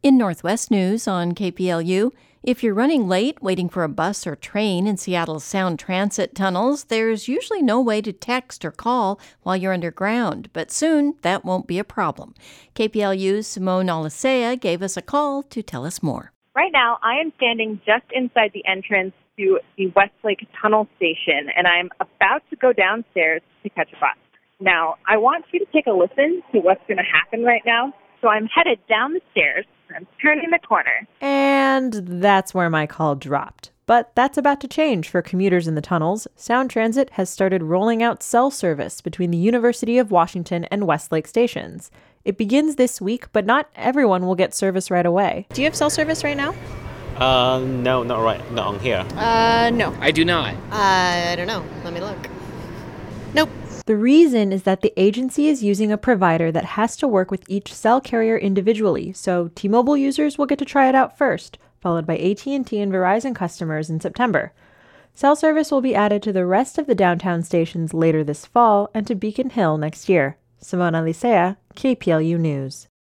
In Northwest News on KPLU, if you're running late waiting for a bus or train in Seattle's Sound Transit tunnels, there's usually no way to text or call while you're underground, but soon that won't be a problem. KPLU's Simone Alicea gave us a call to tell us more. Right now, I am standing just inside the entrance to the Westlake Tunnel Station, and I'm about to go downstairs to catch a bus. Now, I want you to take a listen to what's going to happen right now. So I'm headed down the stairs, and I'm turning the corner. And that's where my call dropped. But that's about to change for commuters in the tunnels. Sound Transit has started rolling out cell service between the University of Washington and Westlake stations. It begins this week, but not everyone will get service right away. Do you have cell service right now? No, not right. Not on here. No. I do not. I don't know. Let me look. Nope. The reason is that the agency is using a provider that has to work with each cell carrier individually, so T-Mobile users will get to try it out first, followed by AT&T and Verizon customers in September. Cell service will be added to the rest of the downtown stations later this fall and to Beacon Hill next year. Simone Alicea, KPLU News.